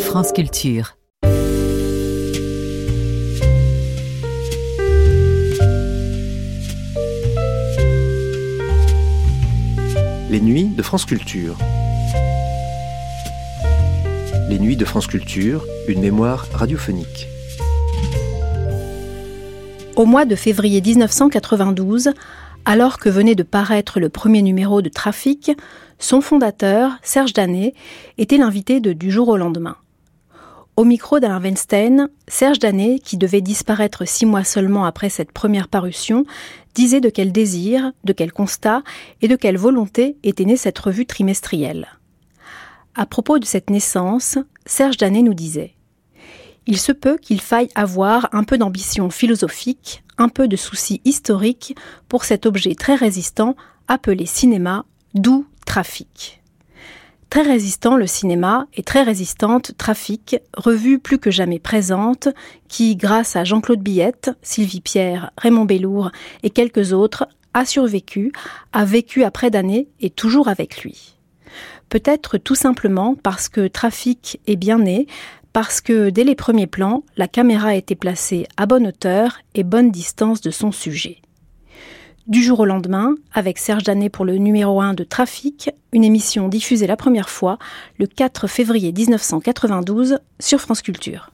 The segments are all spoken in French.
France Culture. Les nuits de France Culture. Les nuits de France Culture, une mémoire radiophonique. Au mois de février 1992, alors que venait de paraître le premier numéro de Trafic, son fondateur, Serge Danet, était l'invité de Du jour au lendemain. Au micro d'Alain Weinstein, Serge Danet, qui devait disparaître 6 mois seulement après cette première parution, disait de quel désir, de quel constat et de quelle volonté était née cette revue trimestrielle. À propos de cette naissance, Serge Danet nous disait « Il se peut qu'il faille avoir un peu d'ambition philosophique, un peu de souci historique pour cet objet très résistant appelé cinéma, d'où Trafic. Très résistant le cinéma et très résistante Trafic, revue plus que jamais présente, qui, grâce à Jean-Claude Billette, Sylvie Pierre, Raymond Bellour et quelques autres, a survécu, a vécu après d'années et toujours avec lui. Peut-être tout simplement parce que Trafic est bien né, parce que dès les premiers plans, la caméra était placée à bonne hauteur et bonne distance de son sujet. Du jour au lendemain, avec Serge Danet pour le numéro 1 de Trafic, une émission diffusée la première fois le 4 février 1992 sur France Culture.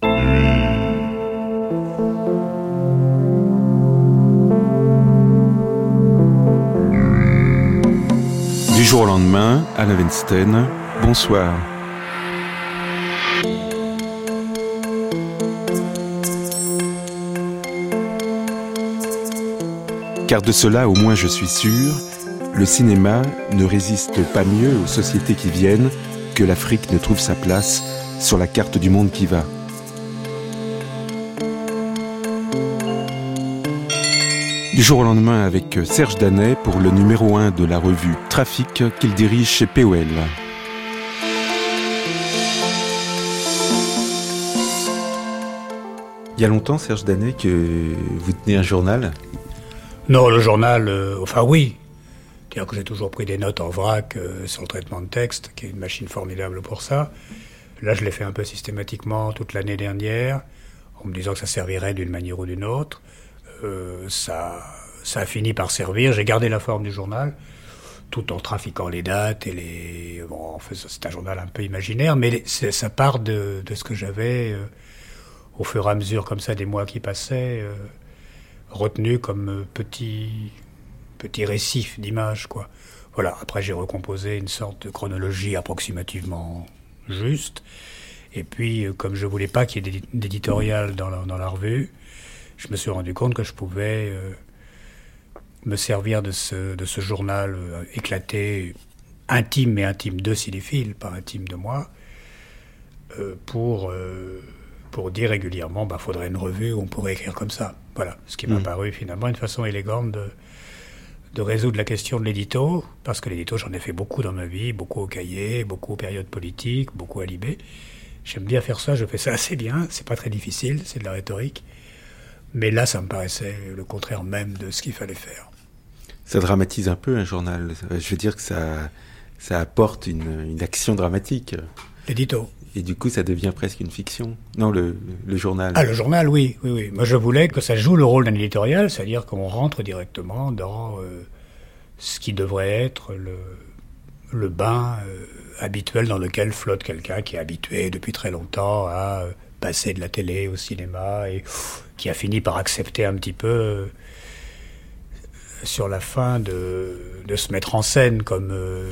Du jour au lendemain, Alain Weinstein, bonsoir. Car de cela, au moins je suis sûr, le cinéma ne résiste pas mieux aux sociétés qui viennent que l'Afrique ne trouve sa place sur la carte du monde qui va. Du jour au lendemain avec Serge Danet pour le numéro 1 de la revue Trafic qu'il dirige chez POL. Il y a longtemps, Serge Danet, que vous tenez un journal ? Non, le journal, oui. C'est-à-dire que j'ai toujours pris des notes en vrac sur le traitement de texte, qui est une machine formidable pour ça. Là, je l'ai fait un peu systématiquement toute l'année dernière, en me disant que ça servirait d'une manière ou d'une autre. Ça a fini par servir. J'ai gardé la forme du journal, tout en trafiquant les dates et les... Bon, en fait, c'est un journal un peu imaginaire, mais ça part de ce que j'avais, au fur et à mesure, comme ça, des mois qui passaient... retenu comme petit récif d'images, quoi. Voilà, après j'ai recomposé une sorte de chronologie approximativement juste, et puis comme je voulais pas qu'il y ait d'éditorial dans la revue, je me suis rendu compte que je pouvais me servir de ce journal éclaté, intime, mais intime de cinéphiles, pas intime de moi, pour dire régulièrement, faudrait une revue où on pourrait écrire comme ça. Voilà, ce qui m'a paru finalement une façon élégante de résoudre la question de l'édito, parce que l'édito, j'en ai fait beaucoup dans ma vie, beaucoup au cahier, beaucoup aux périodes politiques, beaucoup à Libé. J'aime bien faire ça, je fais ça assez bien, c'est pas très difficile, c'est de la rhétorique. Mais là, ça me paraissait le contraire même de ce qu'il fallait faire. Ça dramatise un peu un journal, je veux dire que ça apporte une action dramatique. L'édito. Et du coup, ça devient presque une fiction. Non, le journal. Ah, le journal, oui. Moi, je voulais que ça joue le rôle d'un éditorial, c'est-à-dire qu'on rentre directement dans ce qui devrait être le bain habituel dans lequel flotte quelqu'un qui est habitué depuis très longtemps à passer de la télé au cinéma et qui a fini par accepter un petit peu sur la fin de se mettre en scène comme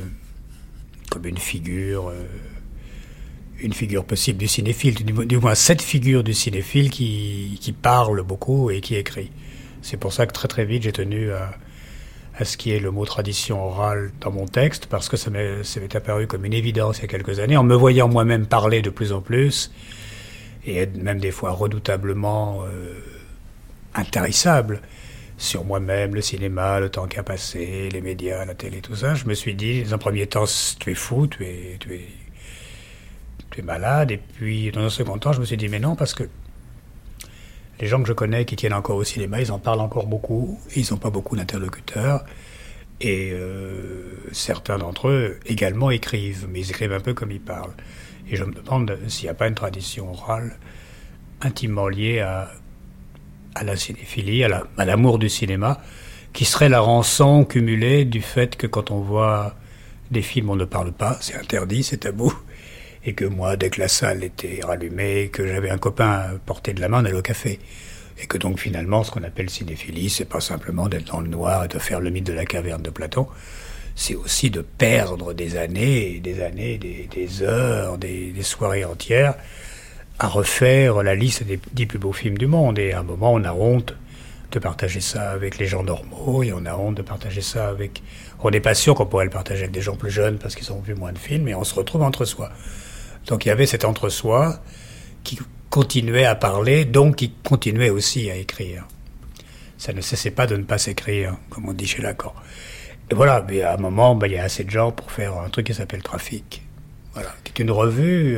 une figure... une figure possible du cinéphile, du moins cette figure du cinéphile qui parle beaucoup et qui écrit. C'est pour ça que très très vite j'ai tenu à ce qui est le mot tradition orale dans mon texte, parce que ça m'est apparu comme une évidence il y a quelques années, en me voyant moi-même parler de plus en plus, et être même des fois redoutablement intarissable sur moi-même, le cinéma, le temps qui a passé, les médias, la télé, tout ça. Je me suis dit, dans un premier temps, tu es fou, tu es malade, et puis dans un second temps je me suis dit mais non, parce que les gens que je connais qui tiennent encore au cinéma, ils en parlent encore beaucoup, ils n'ont pas beaucoup d'interlocuteurs, et certains d'entre eux également écrivent, mais ils écrivent un peu comme ils parlent. Et je me demande s'il n'y a pas une tradition orale intimement liée à la cinéphilie, à l'amour du cinéma, qui serait la rançon cumulée du fait que quand on voit des films, on ne parle pas, c'est interdit, c'est tabou. Et que moi, dès que la salle était rallumée, que j'avais un copain à portée de la main, on allait au café. Et que donc finalement, ce qu'on appelle cinéphilie, c'est pas simplement d'être dans le noir et de faire le mythe de la caverne de Platon, c'est aussi de perdre des années, des heures, des soirées entières à refaire la liste des 10 plus beaux films du monde. Et à un moment, on a honte de partager ça avec les gens normaux, et on a honte de partager ça avec... On n'est pas sûr qu'on pourrait le partager avec des gens plus jeunes parce qu'ils ont vu moins de films, et on se retrouve entre soi. Donc il y avait cet entre-soi qui continuait à parler, donc qui continuait aussi à écrire. Ça ne cessait pas de ne pas s'écrire, comme on dit chez Lacan. Et voilà, mais à un moment, il y a assez de gens pour faire un truc qui s'appelle Trafic. Voilà, qui est une revue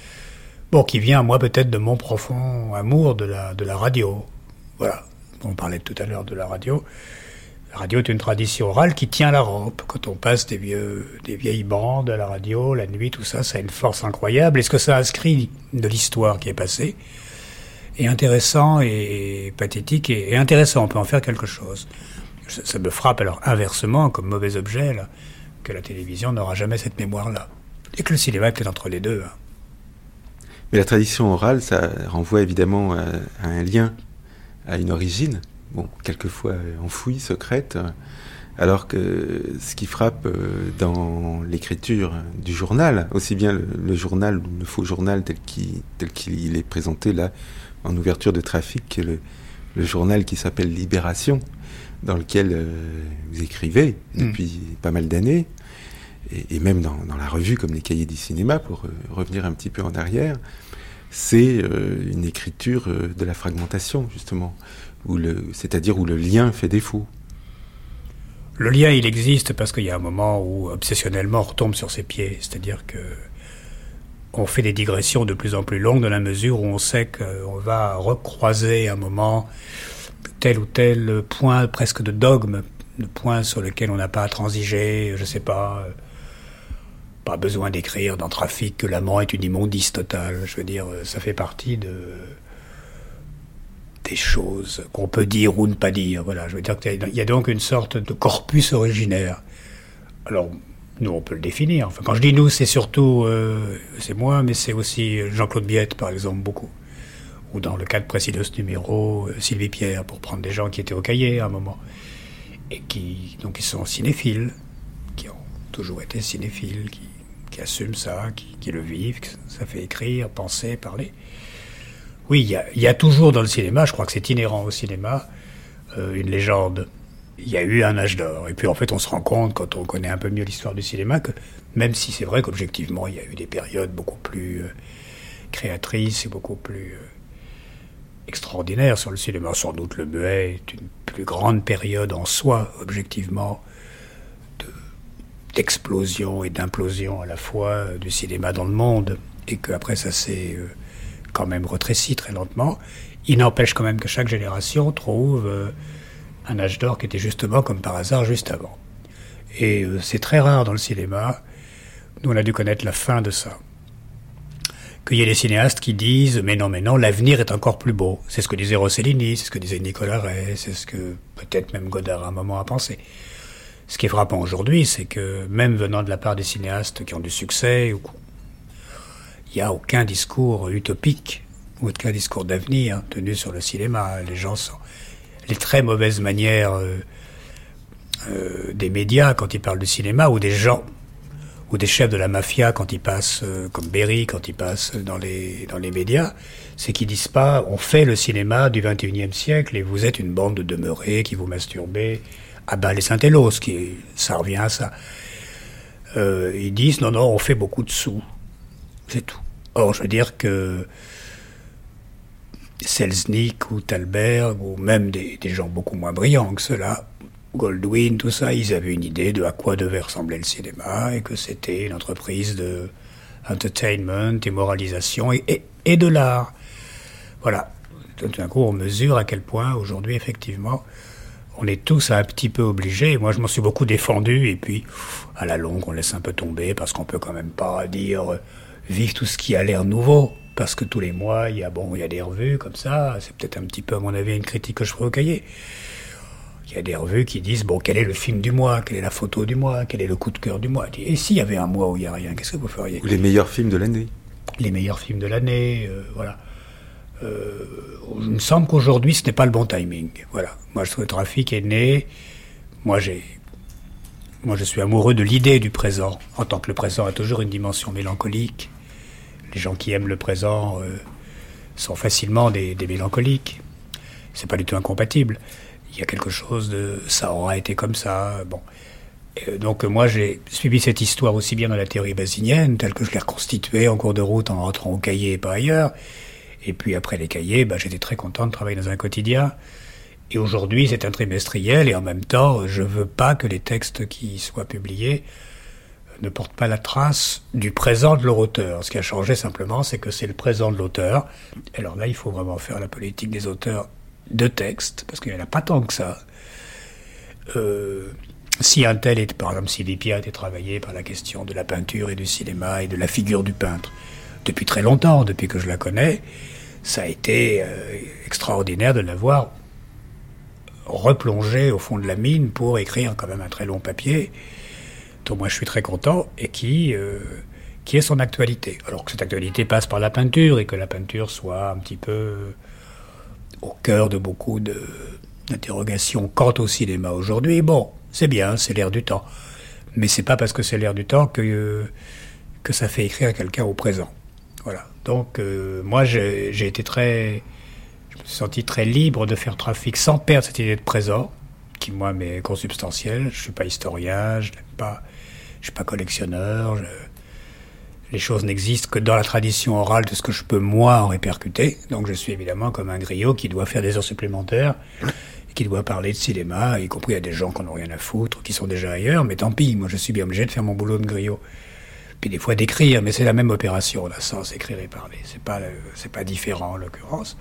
qui vient, moi, peut-être de mon profond amour de la radio. Voilà, on parlait tout à l'heure de la radio. La radio est une tradition orale qui tient la rampe. Quand on passe des vieilles bandes à la radio, la nuit, tout ça, ça a une force incroyable. Et ce que ça inscrit de l'histoire qui est passée est intéressant et pathétique et intéressant. On peut en faire quelque chose. Ça me frappe alors inversement, comme mauvais objet, là, que la télévision n'aura jamais cette mémoire-là. Et que le cinéma est peut-être entre les deux. Hein. Mais la tradition orale, ça renvoie évidemment à un lien, à une origine. Bon, quelquefois enfouie, secrète, alors que ce qui frappe dans l'écriture du journal, aussi bien le journal ou le faux journal tel qu'il est présenté là en ouverture de Trafic, que le journal qui s'appelle Libération, dans lequel vous écrivez depuis pas mal d'années, et même dans la revue comme les Cahiers du cinéma, pour revenir un petit peu en arrière, c'est une écriture de la fragmentation, justement. C'est-à-dire où le lien fait défaut. Le lien, il existe parce qu'il y a un moment où, obsessionnellement, on retombe sur ses pieds. C'est-à-dire que on fait des digressions de plus en plus longues dans la mesure où on sait qu'on va recroiser un moment tel ou tel point presque de dogme, de point sur lequel on n'a pas à transiger, je sais pas besoin d'écrire dans Trafic que l'amant est une immondice totale. Je veux dire, ça fait partie des choses qu'on peut dire ou ne pas dire. Voilà, je veux dire qu'il y a donc une sorte de corpus originaire. Alors, nous, on peut le définir. Enfin, quand je dis nous, c'est surtout, c'est moi, mais c'est aussi Jean-Claude Biette, par exemple, beaucoup. Ou dans le cas de précédent numéro, Sylvie Pierre, pour prendre des gens qui étaient au Cahier à un moment. Et qui sont cinéphiles, qui ont toujours été cinéphiles, qui assument ça, qui le vivent, que ça fait écrire, penser, parler. Oui, il y a toujours dans le cinéma, je crois que c'est inhérent au cinéma, une légende. Il y a eu un âge d'or. Et puis en fait, on se rend compte, quand on connaît un peu mieux l'histoire du cinéma, que même si c'est vrai qu'objectivement, il y a eu des périodes beaucoup plus créatrices et beaucoup plus extraordinaires sur le cinéma. Sans doute le muet est une plus grande période en soi, objectivement, d'explosion et d'implosion à la fois du cinéma dans le monde. Et qu'après, ça s'est... quand même rétréci très lentement. Il n'empêche quand même que chaque génération trouve un âge d'or qui était justement, comme par hasard, juste avant. Et c'est très rare dans le cinéma. Nous, on a dû connaître la fin de ça. Qu'il y ait des cinéastes qui disent « mais non, l'avenir est encore plus beau ». C'est ce que disait Rossellini, c'est ce que disait Nicolas Ray, c'est ce que peut-être même Godard à un moment a pensé. Ce qui est frappant aujourd'hui, c'est que même venant de la part des cinéastes qui ont du succès, il n'y a aucun discours utopique ou aucun discours d'avenir tenu sur le cinéma. Les gens sont... Les très mauvaises manières des médias quand ils parlent du cinéma, ou des gens, ou des chefs de la mafia quand ils passent, comme Berry, quand ils passent dans les médias, c'est qu'ils disent pas « on fait le cinéma du XXIe siècle et vous êtes une bande de demeurés qui vous masturbez à Bâle et Saint-Élos », ça revient à ça. Ils disent « non, on fait beaucoup de sous ». C'est tout. Or, je veux dire que Selznick ou Thalberg, ou même des gens beaucoup moins brillants que ceux-là, Goldwyn, tout ça, ils avaient une idée de à quoi devait ressembler le cinéma, et que c'était une entreprise de entertainment et moralisation et de l'art. Voilà. Tout d'un coup, on mesure à quel point, aujourd'hui, effectivement, on est tous un petit peu obligés. Moi, je m'en suis beaucoup défendu, et puis, à la longue, on laisse un peu tomber, parce qu'on peut quand même pas dire vivre tout ce qui a l'air nouveau. Parce que tous les mois, il y a des revues comme ça. C'est peut-être un petit peu, à mon avis, une critique que je ferai au cahier. Il y a des revues qui disent, quel est le film du mois, quelle est la photo du mois, quel est le coup de cœur du mois. Et s'il y avait un mois où il n'y a rien, qu'est-ce que vous feriez ? Ou les meilleurs films de l'année. Les meilleurs films de l'année, voilà. Il me semble qu'aujourd'hui, ce n'est pas le bon timing. Voilà. Moi, je trouve que Trafic est né. Moi, je suis amoureux de l'idée du présent. En tant que le présent a toujours une dimension mélancolique. Les gens qui aiment le présent sont facilement des mélancoliques. C'est pas du tout incompatible. Il y a quelque chose de... Ça aura été comme ça. Bon. Donc moi, j'ai suivi cette histoire aussi bien dans la théorie basinienne, telle que je l'ai reconstituée en cours de route en rentrant au cahier et par ailleurs. Et puis après les cahiers, j'étais très content de travailler dans un quotidien. Et aujourd'hui, c'est un trimestriel et en même temps, je veux pas que les textes qui soient publiés ne portent pas la trace du présent de leur auteur. Ce qui a changé simplement, c'est que c'est le présent de l'auteur. Alors là, il faut vraiment faire la politique des auteurs de texte, parce qu'il n'y en a pas tant que ça. Si un tel est, par exemple, si Lipia a été travaillé par la question de la peinture et du cinéma et de la figure du peintre, depuis très longtemps, depuis que je la connais, ça a été extraordinaire de l'avoir replongé au fond de la mine pour écrire quand même un très long papier, dont moi je suis très content, et qui est son actualité. Alors que cette actualité passe par la peinture, et que la peinture soit un petit peu au cœur de beaucoup d'interrogations quant au cinéma aujourd'hui. Bon, c'est bien, c'est l'air du temps. Mais c'est pas parce que c'est l'air du temps que ça fait écrire quelqu'un au présent. Voilà. Donc moi je me suis senti très libre de faire Trafic sans perdre cette idée de présent, qui moi m'est consubstantielle. Je suis pas historien, je suis pas collectionneur. Les choses n'existent que dans la tradition orale de ce que je peux moi en répercuter. Donc je suis évidemment comme un griot qui doit faire des heures supplémentaires, et qui doit parler de cinéma, y compris à des gens qui n'en ont rien à foutre, qui sont déjà ailleurs. Mais tant pis, moi je suis bien obligé de faire mon boulot de griot. Puis des fois d'écrire, mais c'est la même opération, là, sans écrire et parler. C'est pas différent, en l'occurrence.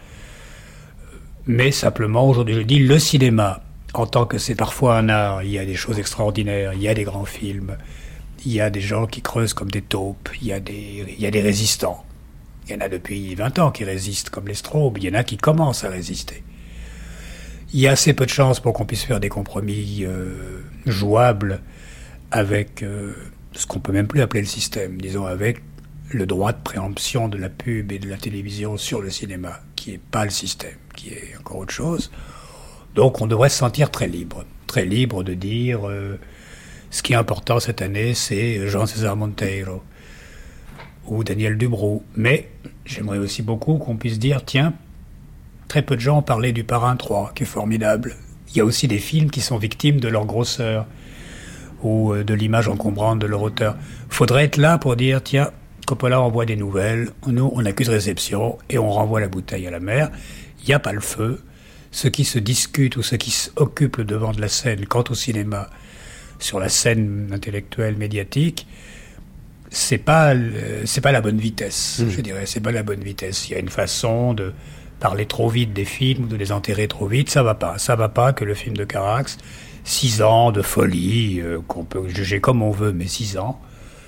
Mais simplement, aujourd'hui, je dis, le cinéma, en tant que c'est parfois un art, il y a des choses extraordinaires, il y a des grands films, il y a des gens qui creusent comme des taupes, il y a des résistants. Il y en a depuis 20 ans qui résistent, comme les Straub, il y en a qui commencent à résister. Il y a assez peu de chances pour qu'on puisse faire des compromis jouables avec... ce qu'on peut même plus appeler le système, disons avec le droit de préemption de la pub et de la télévision sur le cinéma, qui est pas le système, qui est encore autre chose. Donc on devrait se sentir très libre de dire ce qui est important cette année, c'est Jean César Monteiro ou Daniel Dubrow. Mais j'aimerais aussi beaucoup qu'on puisse dire, tiens, très peu de gens ont parlé du Parrain 3, qui est formidable. Il y a aussi des films qui sont victimes de leur grosseur, ou de l'image encombrante de leur auteur. Faudrait être là pour dire, tiens, Coppola envoie des nouvelles, nous on accuse réception et on renvoie la bouteille à la mer. Il n'y a pas le feu. Ce qui se discute ou ce qui occupe le devant de la scène quant au cinéma, sur la scène intellectuelle, médiatique, c'est pas la bonne vitesse, je dirais, c'est pas la bonne vitesse. Il y a une façon de parler trop vite des films ou de les enterrer trop vite, ça va pas que le film de Carax, 6 ans de folie, qu'on peut juger comme on veut, mais 6 ans,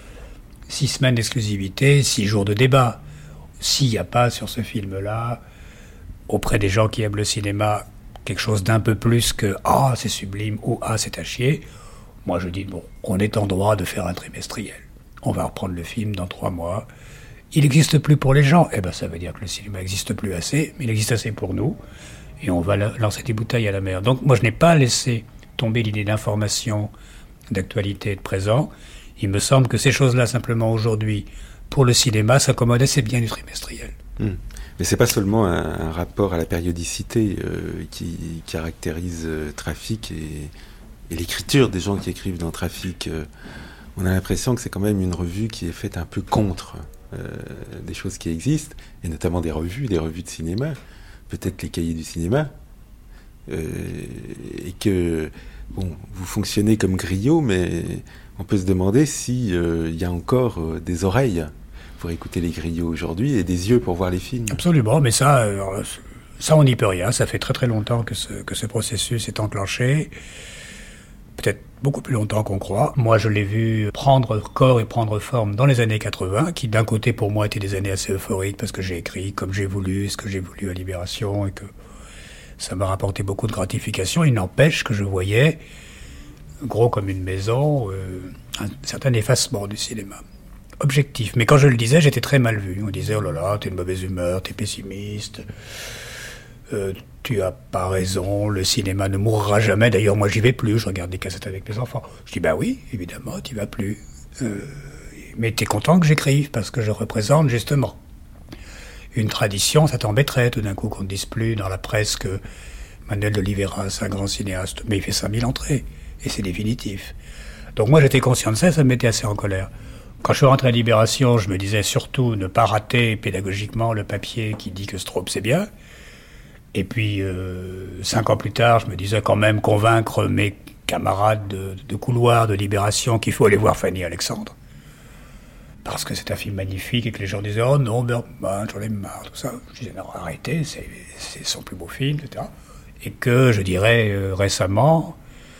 6 semaines d'exclusivité, 6 jours de débat. S'il n'y a pas sur ce film-là, auprès des gens qui aiment le cinéma, quelque chose d'un peu plus que « Ah, c'est sublime » ou « Ah, c'est à chier », moi je dis bon, on est en droit de faire un trimestriel. On va reprendre le film dans 3 mois. Il n'existe plus pour les gens. Eh ben, ça veut dire que le cinéma n'existe plus assez, mais il existe assez pour nous. Et on va lancer des bouteilles à la mer. Donc moi je n'ai pas laissé tomber l'idée d'information, d'actualité et de présent. Il me semble que ces choses-là, simplement aujourd'hui, pour le cinéma, s'accommodaient assez bien du trimestriel. Mais c'est pas seulement un rapport à la périodicité qui caractérise Trafic et l'écriture des gens qui écrivent dans Trafic. On a l'impression que c'est quand même une revue qui est faite un peu contre des choses qui existent, et notamment des revues de cinéma, peut-être les cahiers du cinéma, et que bon, vous fonctionnez comme griot, mais on peut se demander si y a encore des oreilles pour écouter les griots aujourd'hui et des yeux pour voir les films. Absolument, mais ça on n'y peut rien. Ça fait très très longtemps que ce processus est enclenché. peut-être beaucoup plus longtemps qu'on croit. Moi, je l'ai vu prendre corps et prendre forme dans les années 80, qui d'un côté pour moi étaient des années assez euphoriques parce que j'ai écrit comme j'ai voulu, ce que j'ai voulu à Libération et que ça m'a rapporté beaucoup de gratification. Il n'empêche que je voyais, gros comme une maison, un certain effacement du cinéma. Objectif. Mais quand je le disais, j'étais très mal vu. On disait, oh là là, t'es de mauvaise humeur, t'es pessimiste, tu as pas raison, le cinéma ne mourra jamais. D'ailleurs, moi, j'y vais plus, je regarde des cassettes avec mes enfants. Je dis, bah oui, évidemment, t'y vas plus. Mais t'es content que j'écrive, parce que je représente, justement, une tradition. Ça t'embêterait, tout d'un coup, qu'on ne dise plus dans la presse que Manuel de Oliveira, c'est un grand cinéaste. Mais il fait 5000 entrées, et c'est définitif. Donc moi, j'étais conscient de ça, ça me mettait assez en colère. Quand je suis rentré à Libération, je me disais surtout ne pas rater pédagogiquement le papier qui dit que Straub, c'est bien. Et puis, 5 ans plus tard, je me disais quand même convaincre mes camarades de couloir de Libération qu'il faut aller voir Fanny Alexandre. Parce que c'est un film magnifique et que les gens disaient « Oh non, Bergman, j'en ai marre, tout ça ». Je disais « Non, arrêtez, c'est son plus beau film, etc. » Et que, je dirais, récemment,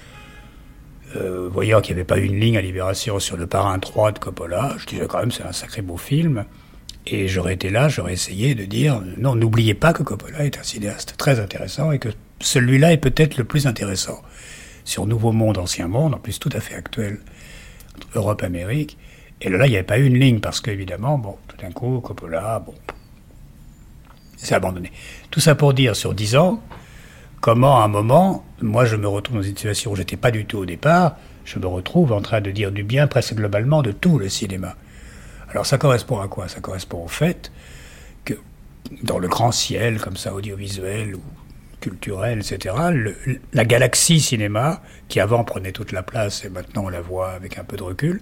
voyant qu'il n'y avait pas une ligne à Libération sur Le Parrain 3 de Coppola, je disais quand même c'est un sacré beau film. Et j'aurais été là, j'aurais essayé de dire « Non, n'oubliez pas que Coppola est un cinéaste très intéressant et que celui-là est peut-être le plus intéressant. » Sur Nouveau Monde, Ancien Monde, en plus tout à fait actuel, Europe-Amérique. Et là, il n'y avait pas eu une ligne, parce qu'évidemment, bon, tout d'un coup, Coppola, bon, c'est abandonné. Tout ça pour dire, sur 10 ans, comment, à un moment, moi, je me retrouve dans une situation où j'étais pas du tout au départ, je me retrouve en train de dire du bien, presque globalement, de tout le cinéma. Alors, ça correspond à quoi ? Ça correspond au fait que, dans le grand ciel, comme ça, audiovisuel ou culturel, etc., la galaxie cinéma, qui avant prenait toute la place, et maintenant on la voit avec un peu de recul,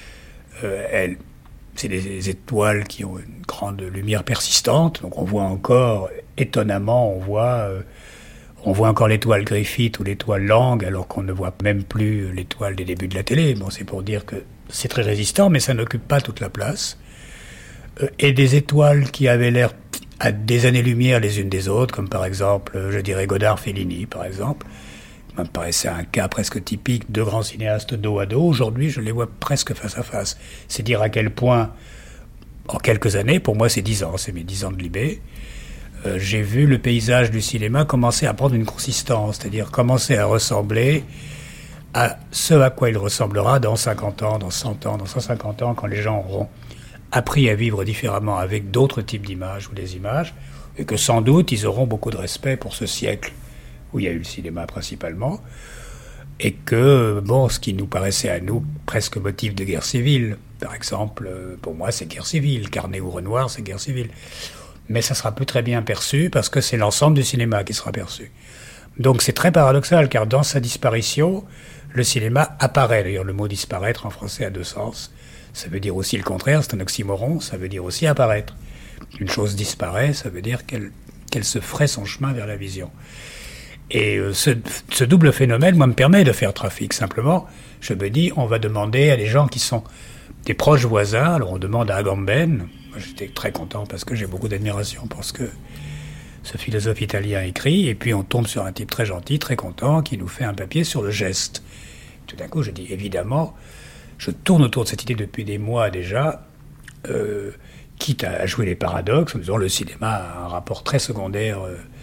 c'est des étoiles qui ont une grande lumière persistante, donc on voit encore, étonnamment, on voit encore l'étoile Griffith ou l'étoile Lang, alors qu'on ne voit même plus l'étoile des débuts de la télé. Bon, c'est pour dire que c'est très résistant, mais ça n'occupe pas toute la place. Et des étoiles qui avaient l'air à des années-lumière les unes des autres, comme par exemple, je dirais Godard-Fellini, par exemple, ça me paraissait un cas presque typique de grands cinéastes dos à dos. Aujourd'hui, je les vois presque face à face. C'est dire à quel point, en quelques années, pour moi c'est 10 ans, c'est mes 10 ans de Libé, j'ai vu le paysage du cinéma commencer à prendre une consistance, c'est-à-dire commencer à ressembler à ce à quoi il ressemblera dans 50 ans, dans 100 ans, dans 150 ans, quand les gens auront appris à vivre différemment avec d'autres types d'images ou des images, et que sans doute ils auront beaucoup de respect pour ce siècle où il y a eu le cinéma principalement, et que, bon, ce qui nous paraissait à nous presque motif de guerre civile, par exemple, pour moi c'est guerre civile, Carnet ou Renoir c'est guerre civile, mais ça sera plus très bien perçu parce que c'est l'ensemble du cinéma qui sera perçu. Donc c'est très paradoxal, car dans sa disparition, le cinéma apparaît. D'ailleurs, le mot disparaître en français a deux sens. Ça veut dire aussi le contraire, c'est un oxymoron, ça veut dire aussi apparaître. Une chose disparaît, ça veut dire qu'elle se ferait son chemin vers la vision. Et ce double phénomène, moi, me permet de faire trafic. Simplement, je me dis, on va demander à des gens qui sont des proches voisins. Alors, on demande à Agamben. Moi, j'étais très content parce que j'ai beaucoup d'admiration pour ce que ce philosophe italien écrit. Et puis, on tombe sur un type très gentil, très content, qui nous fait un papier sur le geste. Tout d'un coup, je dis, évidemment, je tourne autour de cette idée depuis des mois déjà, quitte à jouer les paradoxes, en disant le cinéma a un rapport très secondaire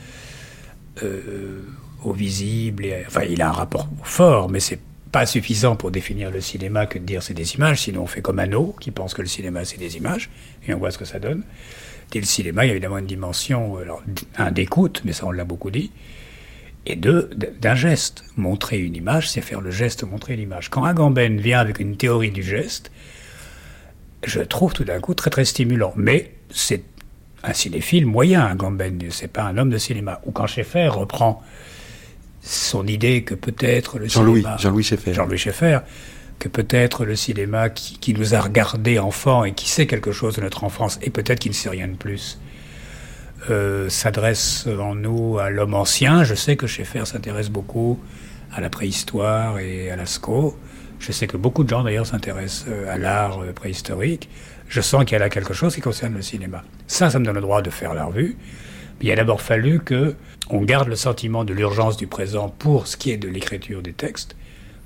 au visible. Enfin, il a un rapport fort, mais c'est pas suffisant pour définir le cinéma que de dire c'est des images, sinon on fait comme Hano, qui pense que le cinéma c'est des images, et on voit ce que ça donne. Et le cinéma, il y a évidemment une dimension, alors, d'écoute, mais ça on l'a beaucoup dit, et d'un geste. Montrer une image, c'est faire le geste, montrer l'image. Quand Agamben vient avec une théorie du geste, je trouve tout d'un coup très très stimulant. Mais c'est un cinéphile moyen, Agamben, c'est pas un homme de cinéma. Ou quand Schaeffer reprend son idée que peut-être le cinéma... Jean-Louis Schaeffer, que peut-être le cinéma qui nous a regardés enfants et qui sait quelque chose de notre enfance, et peut-être qu'il ne sait rien de plus, s'adresse en nous à l'homme ancien. Je sais que Schaeffer s'intéresse beaucoup à la préhistoire et à Lascaux. Je sais que beaucoup de gens d'ailleurs s'intéressent à l'art préhistorique. Je sens qu'il y a là quelque chose qui concerne le cinéma. Ça me donne le droit de faire la revue. Mais il a d'abord fallu qu'on garde le sentiment de l'urgence du présent pour ce qui est de l'écriture des textes.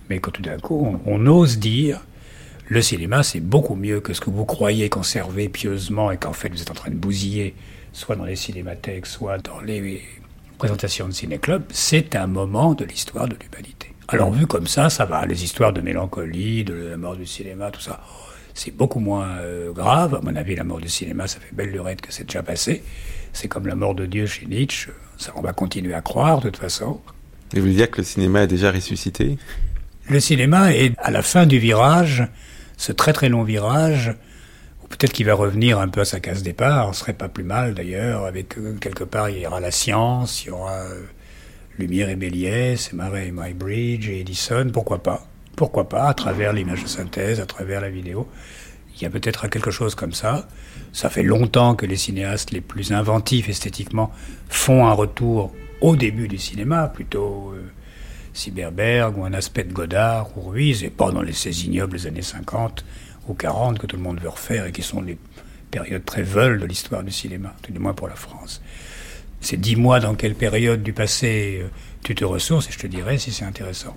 mais quand tout d'un coup, on ose dire le cinéma, c'est beaucoup mieux que ce que vous croyez conserver pieusement et qu'en fait vous êtes en train de bousiller, soit dans les cinémathèques, soit dans les présentations de ciné-club. C'est un moment de l'histoire de l'humanité. Alors vu comme ça va. Les histoires de mélancolie, de la mort du cinéma, tout ça, c'est beaucoup moins grave. À mon avis, la mort du cinéma, ça fait belle lurette que c'est déjà passé. C'est comme la mort de Dieu chez Nietzsche. Ça, on va continuer à croire, de toute façon. Et vous voulez dire que le cinéma a déjà ressuscité ? Le cinéma est à la fin du virage, ce très très long virage, ou peut-être qu'il va revenir un peu à sa case départ, ce serait pas plus mal d'ailleurs, avec quelque part il y aura la science, il y aura Lumière et Méliès, et Marais et Muybridge et Edison, pourquoi pas, à travers l'image de synthèse, à travers la vidéo. Il y a peut-être quelque chose comme ça. Ça fait longtemps que les cinéastes les plus inventifs esthétiquement font un retour au début du cinéma, plutôt Cyberberg ou un aspect de Godard ou Ruiz, et pas dans ces ignobles années 50 ou 40 que tout le monde veut refaire et qui sont les périodes très veules de l'histoire du cinéma, tout du moins pour la France. C'est dis-moi dans quelle période du passé tu te ressources et je te dirai si c'est intéressant.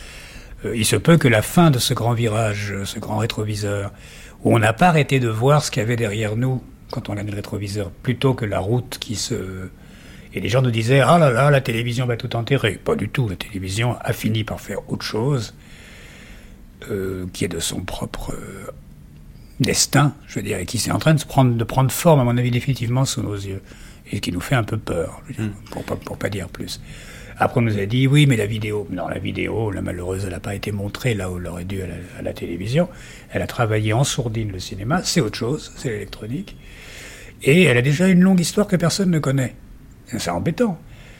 Il se peut que la fin de ce grand virage, ce grand rétroviseur, où on n'a pas arrêté de voir ce qu'il y avait derrière nous quand on a le rétroviseur, plutôt que la route qui se... Et les gens nous disaient « Ah là là, la télévision va tout enterrer ». Pas du tout, la télévision a fini par faire autre chose qui est de son propre destin, je veux dire, et qui est en train de prendre forme, à mon avis, définitivement sous nos yeux, et qui nous fait un peu peur, je veux dire, pour pas dire plus. Après, on nous a dit, oui, mais la vidéo... Non, la vidéo, la malheureuse, elle n'a pas été montrée là où elle aurait dû à la télévision. Elle a travaillé en sourdine le cinéma, c'est autre chose, c'est l'électronique. Et elle a déjà une longue histoire que personne ne connaît. C'est embêtant.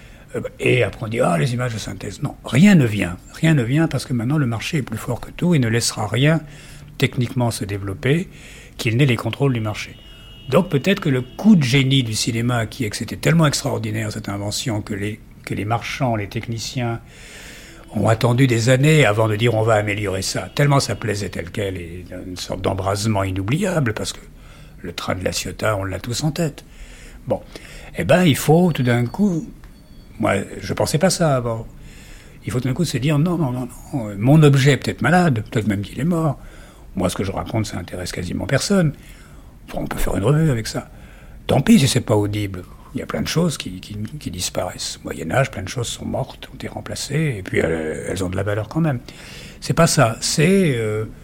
Et après, on dit, les images de synthèse. Non, rien ne vient parce que maintenant, le marché est plus fort que tout et ne laissera rien techniquement se développer qu'il n'ait les contrôles du marché. Donc, peut-être que le coup de génie du cinéma, qui est que c'était tellement extraordinaire, cette invention, que les marchands, les techniciens ont attendu des années avant de dire on va améliorer ça. Tellement ça plaisait tel quel et une sorte d'embrasement inoubliable parce que le train de la Ciotat, on l'a tous en tête. Bon, il faut tout d'un coup, moi je pensais pas ça avant, il faut tout d'un coup se dire non, mon objet est peut-être malade, peut-être même qu'il est mort. Moi ce que je raconte ça intéresse quasiment personne. On peut faire une revue avec ça. Tant pis si c'est pas audible. Il y a plein de choses qui disparaissent. Au Moyen-Âge, plein de choses sont mortes, ont été remplacées, et puis elles ont de la valeur quand même. C'est pas ça. C'est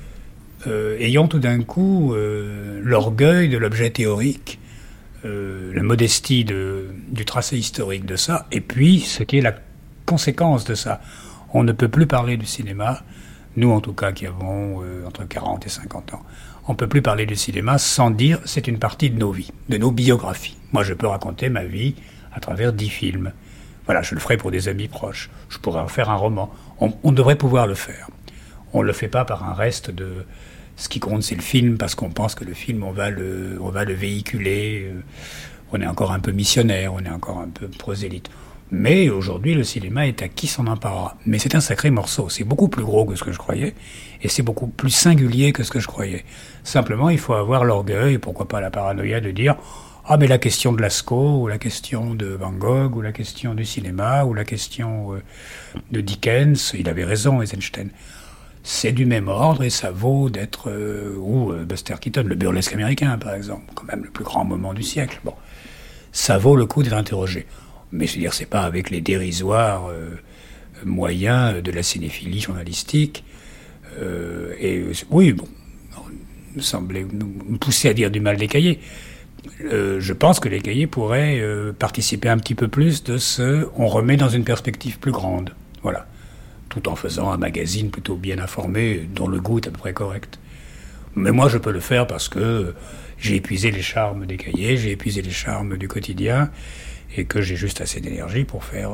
ayant tout d'un coup l'orgueil de l'objet théorique, la modestie du tracé historique de ça, et puis ce qui est la conséquence de ça. On ne peut plus parler du cinéma, nous en tout cas qui avons entre 40 et 50 ans, on ne peut plus parler du cinéma sans dire c'est une partie de nos vies, de nos biographies. Moi, je peux raconter ma vie à travers 10 films. Voilà, je le ferai pour des amis proches. Je pourrais en faire un roman. On devrait pouvoir le faire. On ne le fait pas par un reste de... Ce qui compte, c'est le film, parce qu'on pense que le film, on va le véhiculer. On est encore un peu missionnaire, on est encore un peu prosélyte. Mais aujourd'hui, le cinéma est à qui s'en emparera. Mais c'est un sacré morceau. C'est beaucoup plus gros que ce que je croyais. Et c'est beaucoup plus singulier que ce que je croyais. Simplement, il faut avoir l'orgueil, et pourquoi pas la paranoïa, de dire « Ah, mais la question de Lascaux, ou la question de Van Gogh, ou la question du cinéma, ou la question de Dickens, il avait raison, Eisenstein. C'est du même ordre, et ça vaut d'être... ou Buster Keaton, le burlesque américain, par exemple, quand même le plus grand moment du siècle. Bon, ça vaut le coup d'être interrogé. Mais je veux dire, c'est pas avec les dérisoires moyens de la cinéphilie journalistique. Oui, bon, nous semblait nous pousser à dire du mal des cahiers. Je pense que les cahiers pourraient participer un petit peu plus de on remet dans une perspective plus grande. Voilà. Tout en faisant un magazine plutôt bien informé, dont le goût est à peu près correct. Mais moi, je peux le faire parce que j'ai épuisé les charmes des cahiers, j'ai épuisé les charmes du quotidien, et que j'ai juste assez d'énergie pour faire,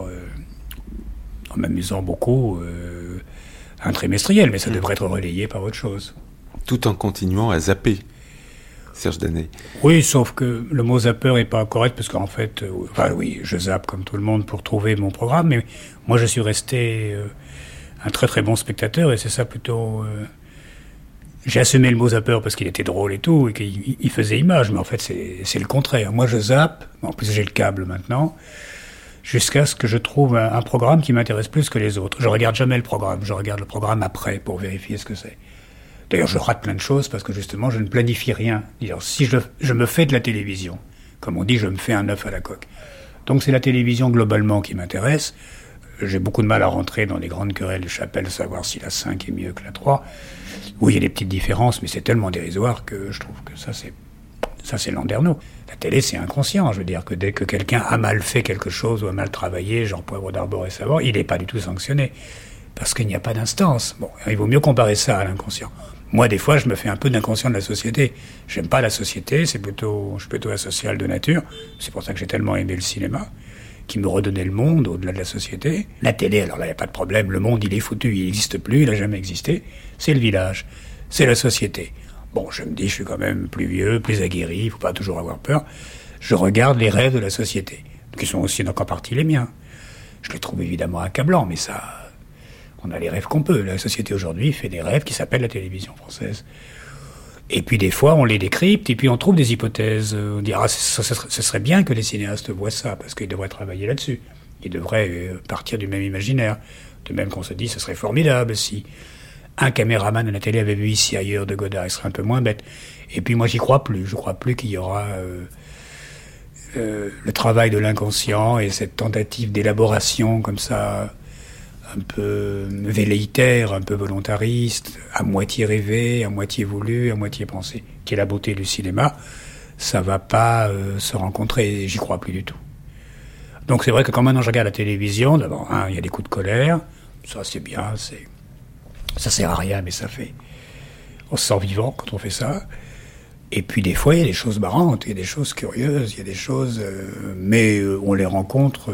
en m'amusant beaucoup, un trimestriel, mais ça devrait être relayé par autre chose. Tout en continuant à zapper, Serge Danet. Oui, sauf que le mot zapper n'est pas correct, parce qu'en fait, oui, je zappe comme tout le monde pour trouver mon programme, mais moi je suis resté un très très bon spectateur, et c'est ça plutôt... J'ai assumé le mot zapper parce qu'il était drôle et tout, et qu'il faisait image, mais en fait c'est le contraire. Moi je zappe, en plus j'ai le câble maintenant, jusqu'à ce que je trouve un programme qui m'intéresse plus que les autres. Je regarde jamais le programme, je regarde le programme après pour vérifier ce que c'est. D'ailleurs, je rate plein de choses parce que justement, je ne planifie rien. D'ailleurs, si je me fais de la télévision, comme on dit, je me fais un œuf à la coque. Donc c'est la télévision globalement qui m'intéresse. J'ai beaucoup de mal à rentrer dans les grandes querelles de chapelle, savoir si la 5 est mieux que la 3. Oui, il y a des petites différences, mais c'est tellement dérisoire que je trouve que ça c'est Landerneau. La télé, c'est inconscient. Je veux dire que dès que quelqu'un a mal fait quelque chose ou a mal travaillé, genre Poivre d'Arborée Savant, il n'est pas du tout sanctionné. Parce qu'il n'y a pas d'instance. Bon, il vaut mieux comparer ça à l'inconscient. Moi, des fois, je me fais un peu d'inconscient de la société. J'aime pas la société, je suis plutôt asocial de nature. C'est pour ça que j'ai tellement aimé le cinéma, qui me redonnait le monde au-delà de la société. La télé, alors là, il n'y a pas de problème. Le monde, il est foutu, il n'existe plus, il n'a jamais existé. C'est le village, c'est la société. Bon, je me dis, je suis quand même plus vieux, plus aguerri, il ne faut pas toujours avoir peur. Je regarde les rêves de la société, qui sont aussi donc en partie les miens. Je les trouve évidemment accablants, mais ça... On a les rêves qu'on peut. La société aujourd'hui fait des rêves qui s'appellent la télévision française. Et puis des fois, on les décrypte et puis on trouve des hypothèses. On dit, ce serait bien que les cinéastes voient ça, parce qu'ils devraient travailler là-dessus. Ils devraient partir du même imaginaire. De même qu'on se dit, ce serait formidable si un caméraman à la télé avait vu Ici ailleurs de Godard, il serait un peu moins bête. Et puis moi, j'y crois plus. Je crois plus qu'il y aura le travail de l'inconscient et cette tentative d'élaboration comme ça... un peu velléitaire, un peu volontariste, à moitié rêvé, à moitié voulu, à moitié pensé, qui est la beauté du cinéma, ça va pas se rencontrer, j'y crois plus du tout. Donc c'est vrai que quand maintenant je regarde la télévision, d'abord, il y a des coups de colère, ça c'est bien, ça sert à rien, mais ça fait... On se sent vivant quand on fait ça. Et puis des fois, il y a des choses marrantes, il y a des choses curieuses, il y a des choses... mais on les rencontre...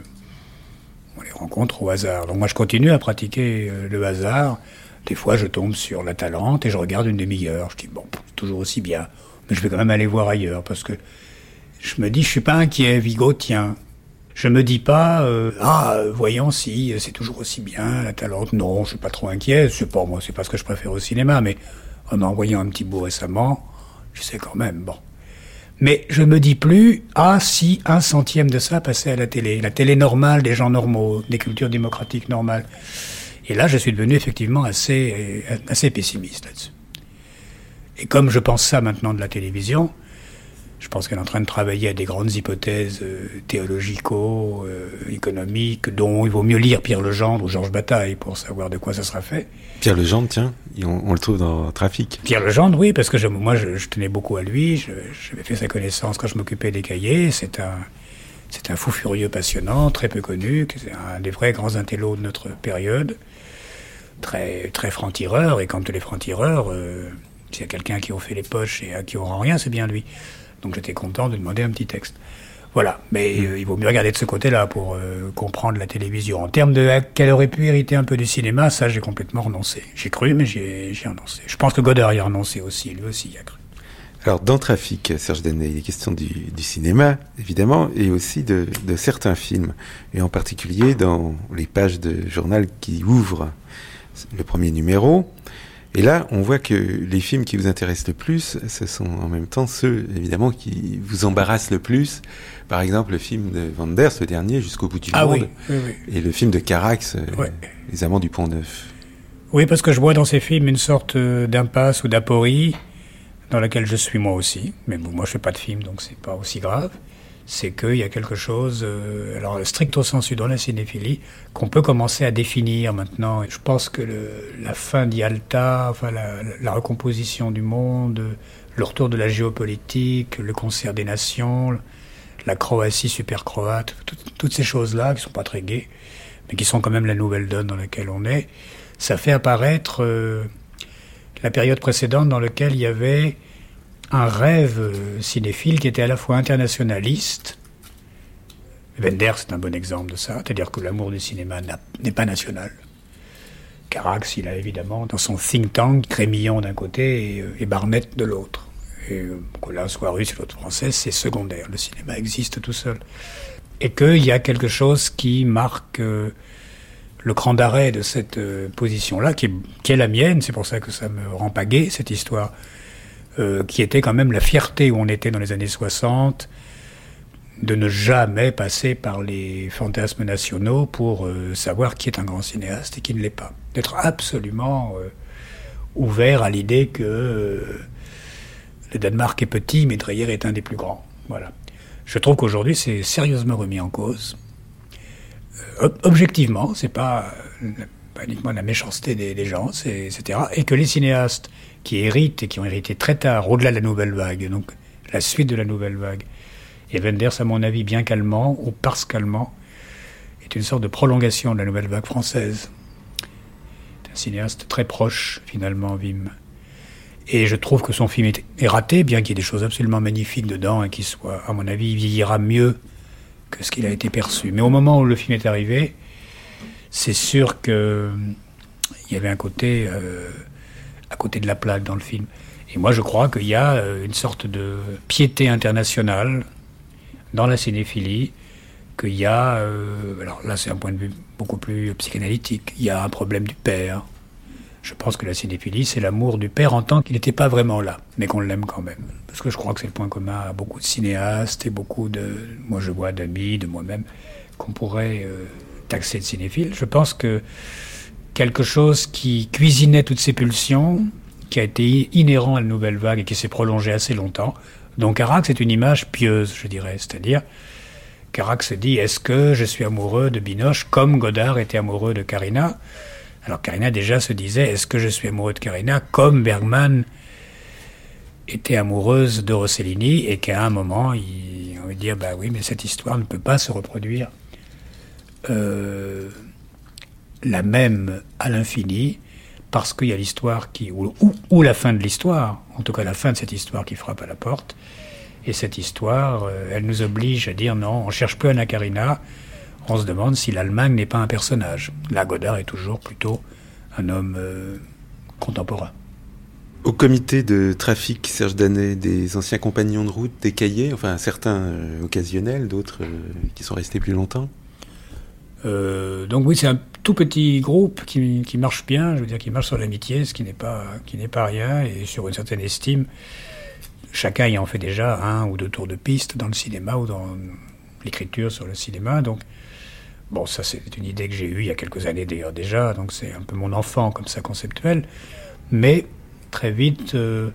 On les rencontre au hasard. Donc moi, je continue à pratiquer le hasard. Des fois, je tombe sur La Talente et je regarde une demi-heure. Je dis, bon, c'est toujours aussi bien. Mais je vais quand même aller voir ailleurs parce que je me dis, je suis pas inquiet, Vigo, tiens. Je me dis pas, voyons si c'est toujours aussi bien, La Talente. Non, je suis pas trop inquiet. C'est pas moi, c'est pas ce que je préfère au cinéma, mais en envoyant un petit bout récemment, je sais quand même, bon. Mais je me dis plus, si 1/100 de ça passait à la télé normale des gens normaux, des cultures démocratiques normales. Et là, je suis devenu effectivement assez pessimiste là-dessus. Et comme je pense ça maintenant de la télévision, je pense qu'elle est en train de travailler à des grandes hypothèses théologico-économiques, dont il vaut mieux lire Pierre Legendre ou Georges Bataille pour savoir de quoi ça sera fait. Pierre Legendre, tiens, on le trouve dans Trafic. Pierre Legendre, oui, parce que moi je tenais beaucoup à lui, j'avais fait sa connaissance quand je m'occupais des cahiers, c'est un fou furieux passionnant, très peu connu, c'est un des vrais grands intellos de notre période, très, très franc-tireur, et quand les francs-tireurs, s'il y a quelqu'un qui ont fait les poches et à qui on rend rien, c'est bien lui. Donc j'étais content de demander un petit texte. Voilà, mais il vaut mieux regarder de ce côté-là pour comprendre la télévision. En termes de qu'elle aurait pu hériter un peu du cinéma, ça j'ai complètement renoncé. J'ai cru, mais j'ai renoncé. Je pense que Godard y a renoncé aussi, lui aussi y a cru. Alors dans Trafic, Serge Danet, il est question du cinéma, évidemment, et aussi de certains films, et en particulier dans les pages de journal qui ouvrent le premier numéro. Et là, on voit que les films qui vous intéressent le plus, ce sont en même temps ceux, évidemment, qui vous embarrassent le plus. Par exemple, le film de Wenders, le dernier, Jusqu'au bout du monde. Oui. Et le film de Carax, Les Amants du Pont-Neuf. Oui, parce que je vois dans ces films une sorte d'impasse ou d'aporie dans laquelle je suis moi aussi. Mais bon, moi, je fais pas de film, donc c'est pas aussi grave. C'est qu'il y a quelque chose, alors stricto sensu dans la cinéphilie, qu'on peut commencer à définir maintenant. Et je pense que la fin d'Yalta, enfin la recomposition du monde, le retour de la géopolitique, le concert des nations, la Croatie super croate, toutes ces choses-là qui sont pas très gaies, mais qui sont quand même la nouvelle donne dans laquelle on est, ça fait apparaître la période précédente dans laquelle il y avait un rêve cinéphile qui était à la fois internationaliste. Wenders, c'est un bon exemple de ça, c'est-à-dire que l'amour du cinéma n'est pas national. Carax, il a évidemment dans son think tank Crémillon d'un côté et Barnett de l'autre. Et que l'un soit russe et l'autre français, c'est secondaire. Le cinéma existe tout seul. Et qu'il y a quelque chose qui marque le cran d'arrêt de cette position-là, qui est la mienne, c'est pour ça que ça me rend pas gai, cette histoire. Qui était quand même la fierté où on était dans les années 60, de ne jamais passer par les fantasmes nationaux pour savoir qui est un grand cinéaste et qui ne l'est pas. D'être absolument ouvert à l'idée que le Danemark est petit, mais Dreyer est un des plus grands. Voilà. Je trouve qu'aujourd'hui, c'est sérieusement remis en cause. Objectivement, c'est pas uniquement la méchanceté des gens, etc. Et que les cinéastes qui héritent et qui ont hérité très tard, au-delà de la nouvelle vague, donc la suite de la nouvelle vague, et Wenders, à mon avis, bien qu'allemand, ou parce qu'allemand, est une sorte de prolongation de la nouvelle vague française. C'est un cinéaste très proche, finalement, Wim. Et je trouve que son film est raté, bien qu'il y ait des choses absolument magnifiques dedans, et qu'il soit, à mon avis, il vieillira mieux que ce qu'il a été perçu. Mais au moment où le film est arrivé, c'est sûr qu'il y avait un côté à côté de la plaque dans le film. Et moi, je crois qu'il y a une sorte de piété internationale dans la cinéphilie, qu'il y a, alors là c'est un point de vue beaucoup plus psychanalytique, il y a un problème du père. Je pense que la cinéphilie, c'est l'amour du père en tant qu'il n'était pas vraiment là, mais qu'on l'aime quand même. Parce que je crois que c'est le point commun à beaucoup de cinéastes et beaucoup de, moi je vois d'amis, de moi-même, qu'on pourrait taxer de cinéphile. Je pense que quelque chose qui cuisinait toutes ces pulsions, qui a été inhérent à la nouvelle vague et qui s'est prolongé assez longtemps. Donc Carax est une image pieuse, je dirais. C'est-à-dire, Carax se dit, est-ce que je suis amoureux de Binoche comme Godard était amoureux de Karina ? Alors Karina déjà se disait, est-ce que je suis amoureux de Karina comme Bergman était amoureuse de Rossellini, et qu'à un moment, on va dire, bah oui, mais cette histoire ne peut pas se reproduire la même à l'infini, parce qu'il y a l'histoire ou la fin de l'histoire, en tout cas la fin de cette histoire qui frappe à la porte, et cette histoire, elle nous oblige à dire non, on ne cherche plus Anna Karina, on se demande si l'Allemagne n'est pas un personnage. Là, Godard est toujours plutôt un homme contemporain. Au comité de trafic, Serge Danet, des anciens compagnons de route, des cahiers, enfin certains occasionnels, d'autres qui sont restés plus longtemps. Donc oui, c'est un tout petit groupe qui marche bien, je veux dire, qui marche sur l'amitié, ce qui n'est pas rien, et sur une certaine estime. Chacun ayant fait déjà 1 ou 2 tours de piste dans le cinéma ou dans l'écriture sur le cinéma. Donc, bon, ça c'est une idée que j'ai eue il y a quelques années d'ailleurs déjà, donc c'est un peu mon enfant comme ça conceptuel. Mais très vite, le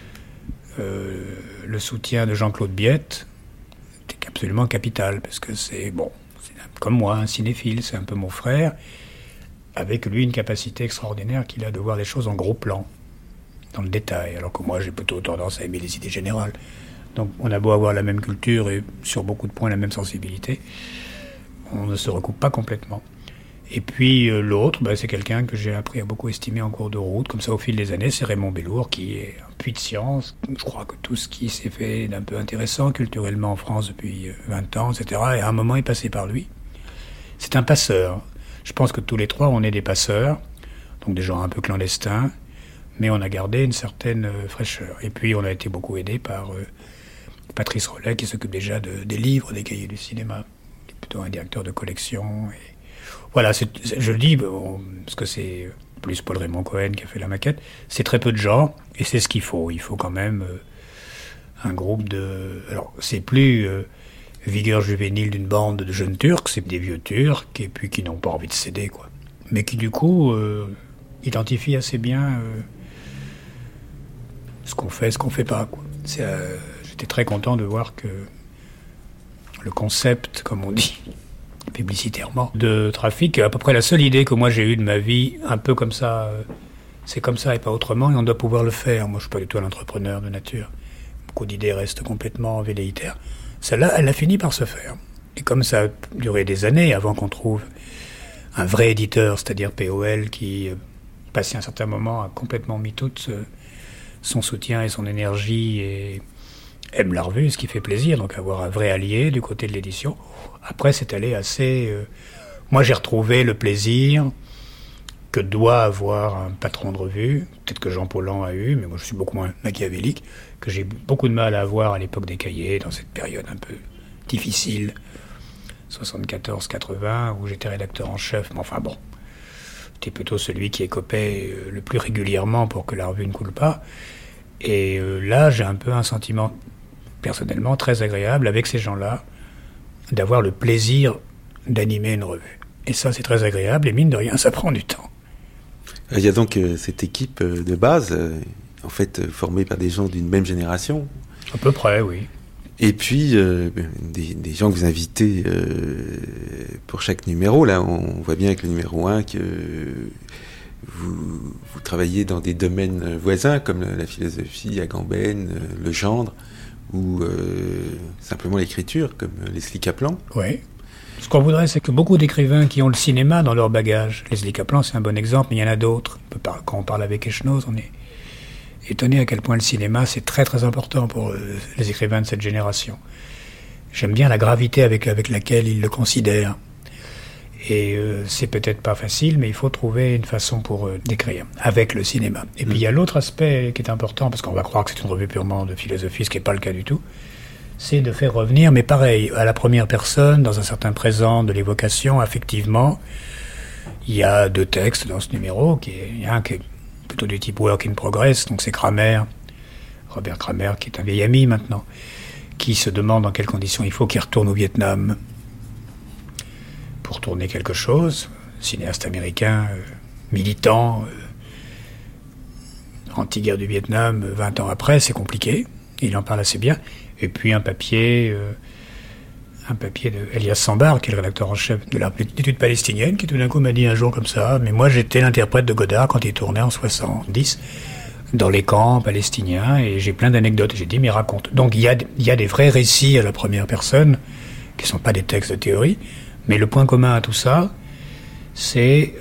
soutien de Jean-Claude Biette était absolument capital, parce que c'est comme moi, un cinéphile, c'est un peu mon frère, avec lui une capacité extraordinaire qu'il a de voir les choses en gros plan, dans le détail, alors que moi j'ai plutôt tendance à aimer les idées générales. Donc on a beau avoir la même culture et sur beaucoup de points la même sensibilité, on ne se recoupe pas complètement. Et puis l'autre, c'est quelqu'un que j'ai appris à beaucoup estimer en cours de route, comme ça au fil des années, c'est Raymond Bellour, qui est un puits de science. Je crois que tout ce qui s'est fait d'un peu intéressant culturellement en France depuis 20 ans, etc., et à un moment est passé par lui. C'est un passeur. Je pense que tous les trois, on est des passeurs, donc des gens un peu clandestins, mais on a gardé une certaine fraîcheur. Et puis on a été beaucoup aidé par Patrice Rollet, qui s'occupe déjà des livres, des cahiers du cinéma, qui est plutôt un directeur de collection. Et voilà, je le dis, parce que c'est plus Paul Raymond Cohen qui a fait la maquette, c'est très peu de gens, et c'est ce qu'il faut. Il faut quand même un groupe de... Alors, c'est plus vigueur juvénile d'une bande de jeunes Turcs, c'est des vieux Turcs, et puis qui n'ont pas envie de céder, quoi. Mais qui, du coup, identifient assez bien ce qu'on fait, ce qu'on fait pas, quoi. J'étais très content de voir que le concept, comme on dit publicitairement, de trafic, à peu près la seule idée que moi j'ai eue de ma vie, un peu comme ça, c'est comme ça et pas autrement, et on doit pouvoir le faire. Moi je suis pas du tout un entrepreneur de nature, beaucoup d'idées restent complètement velléitaires. Celle-là, elle a fini par se faire, et comme ça a duré des années avant qu'on trouve un vrai éditeur, c'est-à-dire POL, qui passé un certain moment a complètement mis tout son soutien et son énergie et aime la revue, ce qui fait plaisir, donc avoir un vrai allié du côté de l'édition. Après, c'est allé assez... Moi, j'ai retrouvé le plaisir que doit avoir un patron de revue, peut-être que Jean Paulhan a eu, mais moi je suis beaucoup moins machiavélique, que j'ai beaucoup de mal à avoir à l'époque des cahiers, dans cette période un peu difficile, 74-80, où j'étais rédacteur en chef, mais enfin bon, j'étais plutôt celui qui écopait le plus régulièrement pour que la revue ne coule pas. Et là, j'ai un peu un sentiment personnellement très agréable avec ces gens-là, d'avoir le plaisir d'animer une revue. Et ça, c'est très agréable, et mine de rien, ça prend du temps. Il y a donc cette équipe de base, en fait, formée par des gens d'une même génération. À peu près, oui. Et puis, des gens que vous invitez pour chaque numéro. Là, on voit bien avec le numéro 1 que vous travaillez dans des domaines voisins, comme la philosophie, Agamben, le genre, ou simplement l'écriture, comme Leslie Kaplan. Oui. Ce qu'on voudrait, c'est que beaucoup d'écrivains qui ont le cinéma dans leur bagage, Leslie Kaplan, c'est un bon exemple, mais il y en a d'autres. Quand on parle avec Echenoz, on est étonné à quel point le cinéma, c'est très très important pour les écrivains de cette génération. J'aime bien la gravité avec laquelle ils le considèrent. Et c'est peut-être pas facile, mais il faut trouver une façon pour d'écrire avec le cinéma. Et puis il y a l'autre aspect qui est important, parce qu'on va croire que c'est une revue purement de philosophie, ce qui n'est pas le cas du tout, c'est de faire revenir, mais pareil, à la première personne, dans un certain présent de l'évocation, affectivement. Il y a 2 textes dans ce numéro, il y a un qui est plutôt du type work in progress, donc c'est Kramer, Robert Kramer, qui est un vieil ami maintenant, qui se demande dans quelles conditions il faut qu'il retourne au Vietnam pour tourner quelque chose, cinéaste américain, militant, anti-guerre du Vietnam, 20 ans après, c'est compliqué, il en parle assez bien. Et puis un papier de Elias Sambar, qui est le rédacteur en chef de l'Institut palestinienne, qui tout d'un coup m'a dit un jour comme ça, mais moi j'étais l'interprète de Godard quand il tournait en 70 dans les camps palestiniens, et j'ai plein d'anecdotes. J'ai dit, mais raconte. Donc il y a des vrais récits à la première personne, qui ne sont pas des textes de théorie, mais le point commun à tout ça, c'est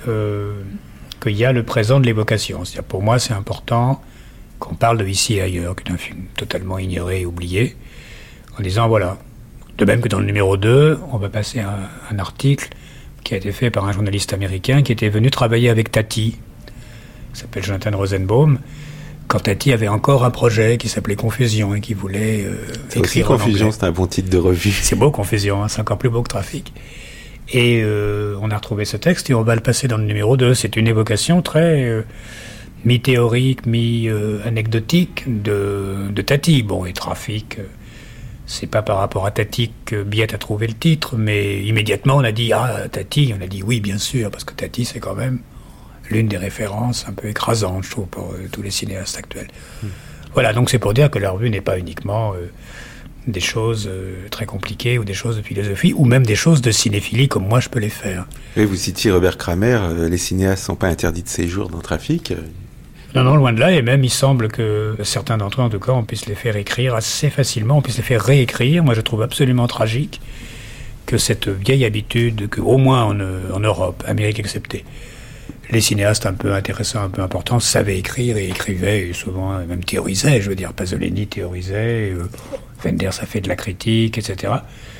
qu'il y a le présent de l'évocation. C'est-à-dire, pour moi, c'est important qu'on parle de Ici et ailleurs, qui est un film totalement ignoré et oublié, en disant, voilà, de même que dans le numéro 2, on va passer un article qui a été fait par un journaliste américain qui était venu travailler avec Tati, qui s'appelle Jonathan Rosenbaum, quand Tati avait encore un projet qui s'appelait Confusion et qui voulait écrire en anglais. Confusion, c'est un bon titre de revue. C'est beau, Confusion, hein, c'est encore plus beau que Trafic. Et on a retrouvé ce texte et on va le passer dans le numéro 2. C'est une évocation très mi-théorique, mi-anecdotique de Tati. Bon, et Trafic, c'est pas par rapport à Tati que Biette a trouvé le titre, mais immédiatement on a dit « Ah, Tati », on a dit « Oui, bien sûr », parce que Tati, c'est quand même l'une des références un peu écrasantes, je trouve, pour tous les cinéastes actuels. Voilà, donc c'est pour dire que la revue n'est pas uniquement des choses très compliquées ou des choses de philosophie, ou même des choses de cinéphilie comme moi je peux les faire. Et vous citiez Robert Kramer, les cinéastes ne sont pas interdits de séjour dans Trafic. Non, loin de là, et même il semble que certains d'entre eux, en tout cas, on puisse les faire écrire assez facilement, on puisse les faire réécrire. Moi je trouve absolument tragique que cette vieille habitude, qu'au moins en Europe, Amérique exceptée, les cinéastes un peu intéressants, un peu importants, savaient écrire et écrivaient, et souvent même théorisaient, je veux dire, Pasolini théorisait, Wenders a fait de la critique, etc.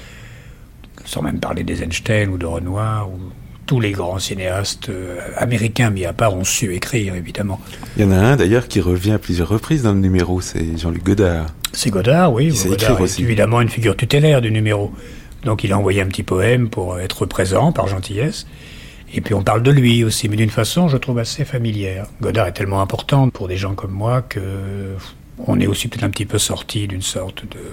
Sans même parler d'Eisenstein ou de Renoir, ou tous les grands cinéastes américains mis à part ont su écrire, évidemment. Il y en a un d'ailleurs qui revient à plusieurs reprises dans le numéro, c'est Jean-Luc Godard. C'est Godard, oui. Godard est aussi évidemment une figure tutélaire du numéro. Donc il a envoyé un petit poème pour être présent, par gentillesse. Et puis on parle de lui aussi, mais d'une façon, je trouve, assez familière. Godard est tellement important pour des gens comme moi que on est aussi peut-être un petit peu sorti d'une sorte de...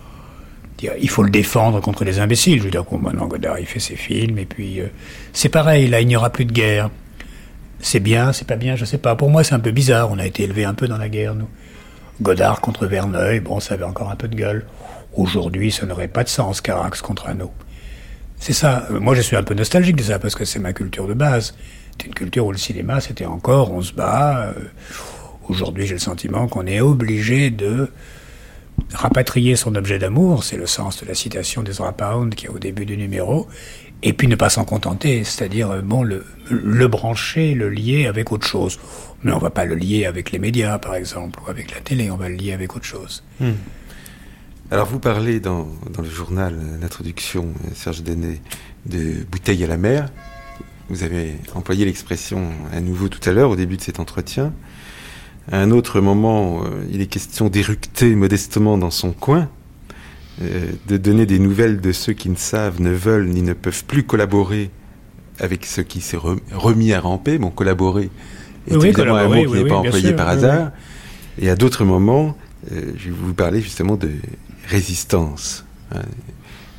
Il faut le défendre contre les imbéciles. Je veux dire, maintenant, Godard, il fait ses films, et puis... c'est pareil, là, il n'y aura plus de guerre. C'est bien, c'est pas bien, je sais pas. Pour moi, c'est un peu bizarre. On a été élevés un peu dans la guerre, nous. Godard contre Verneuil, bon, ça avait encore un peu de gueule. Aujourd'hui, ça n'aurait pas de sens, Carax contre Hano. C'est ça. Moi, je suis un peu nostalgique de ça, parce que c'est ma culture de base. C'est une culture où le cinéma, c'était encore, on se bat. Aujourd'hui, j'ai le sentiment qu'on est obligé de rapatrier son objet d'amour. C'est le sens de la citation d'Ezra Pound qui est au début du numéro. Et puis ne pas s'en contenter, c'est-à-dire, bon, le brancher, le lier avec autre chose. Mais on va pas le lier avec les médias, par exemple, ou avec la télé, on va le lier avec autre chose. Alors vous parlez dans le journal, l'introduction, Serge Daney, de bouteille à la mer. Vous avez employé l'expression à nouveau tout à l'heure, au début de cet entretien. À un autre moment, il est question d'éructer modestement dans son coin, de donner des nouvelles de ceux qui ne savent, ne veulent, ni ne peuvent plus collaborer avec ceux qui s'est remis à ramper. Bon, collaborer est évidemment un mot qui n'est pas employé par hasard. Oui. Et à d'autres moments, je vais vous parler justement de résistance.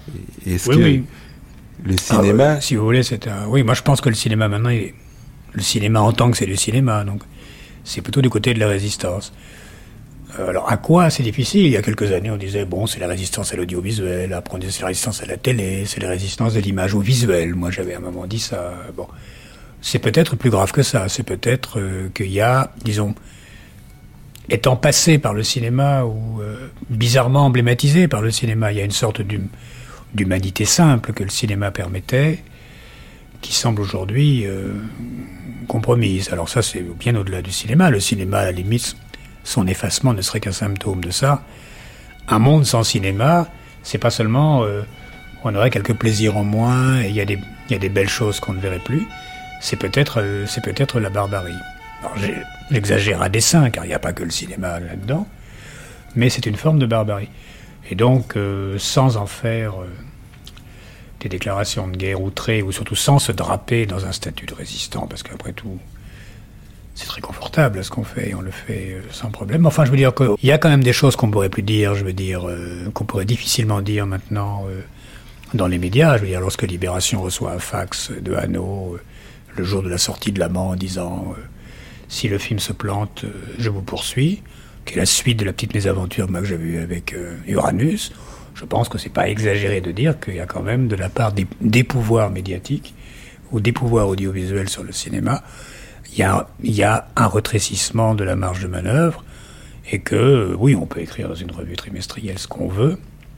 Et est-ce que le cinéma... si vous voulez, oui, moi je pense que le cinéma maintenant, le cinéma en tant que c'est du cinéma, donc c'est plutôt du côté de la résistance. Alors à quoi c'est difficile? Il y a quelques années on disait bon c'est la résistance à l'audiovisuel, après on disait c'est la résistance à la télé, c'est la résistance de l'image au visuel. Moi j'avais à un moment dit ça. Bon, c'est peut-être plus grave que ça. C'est peut-être qu'il y a, disons, étant passé par le cinéma ou bizarrement emblématisé par le cinéma, il y a une sorte d'humanité simple que le cinéma permettait, qui semble aujourd'hui compromise. Alors ça c'est bien au-delà du cinéma. Le cinéma à la limite, son effacement ne serait qu'un symptôme de ça. Un monde sans cinéma, c'est pas seulement on aurait quelques plaisirs en moins et il y a des belles choses qu'on ne verrait plus. C'est peut-être la barbarie. Alors j'exagère à dessein car il n'y a pas que le cinéma là-dedans, mais c'est une forme de barbarie. Et donc sans en faire des déclarations de guerre outrées ou surtout sans se draper dans un statut de résistant, parce qu'après tout c'est très confortable ce qu'on fait, et on le fait sans problème. Enfin, je veux dire qu'il y a quand même des choses qu'on pourrait plus dire, qu'on pourrait difficilement dire maintenant dans les médias. Je veux dire, lorsque Libération reçoit un fax de Hano le jour de la sortie de l'amant en disant si le film se plante, je vous poursuis, qui est la suite de la petite mésaventure que j'ai vue avec Uranus, je pense que c'est pas exagéré de dire qu'il y a quand même de la part des pouvoirs médiatiques ou des pouvoirs audiovisuels sur le cinéma, il y a un rétrécissement de la marge de manœuvre et que, oui, on peut écrire dans une revue trimestrielle ce qu'on veut.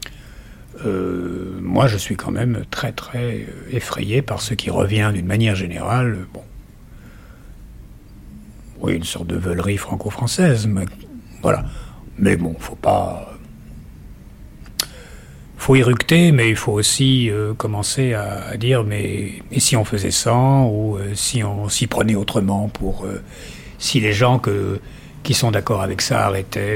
Moi, je suis quand même très, très effrayé par ce qui revient d'une manière générale, oui, une sorte de veulerie franco-française, mais voilà. Mais bon, faut éructer, mais il faut aussi commencer à dire mais et si on faisait sans ou si on s'y prenait autrement pour si les gens qui sont d'accord avec ça arrêtaient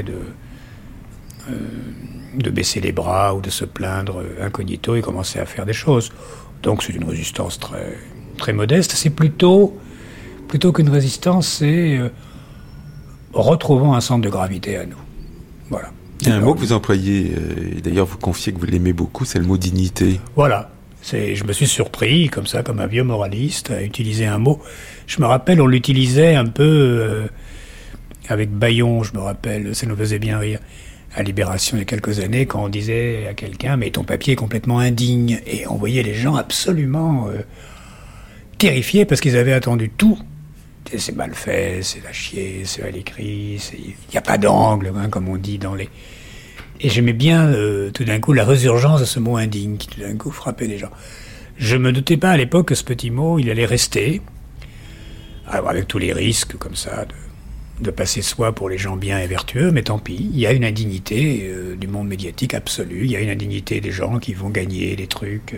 de baisser les bras ou de se plaindre incognito et commençaient à faire des choses. Donc c'est une résistance très très modeste. C'est plutôt qu'une résistance, c'est retrouvons un centre de gravité à nous. Voilà. Il y a un mot que vous employez, et d'ailleurs vous confiez que vous l'aimez beaucoup, c'est le mot dignité. Voilà. Je me suis surpris, comme ça, comme un vieux moraliste, à utiliser un mot. Je me rappelle, on l'utilisait un peu avec Bayon, je me rappelle, ça nous faisait bien rire, à Libération il y a quelques années, quand on disait à quelqu'un « mais ton papier est complètement indigne ». Et on voyait les gens absolument terrifiés parce qu'ils avaient attendu tout. C'est mal fait, c'est à chier, c'est mal écrit, il n'y a pas d'angle, hein, comme on dit dans les... Et j'aimais bien tout d'un coup la résurgence de ce mot indigne qui tout d'un coup frappait les gens. Je me doutais pas à l'époque que ce petit mot, il allait rester, alors avec tous les risques comme ça de passer soi pour les gens bien et vertueux, mais tant pis, il y a une indignité du monde médiatique absolu, il y a une indignité des gens qui vont gagner des trucs...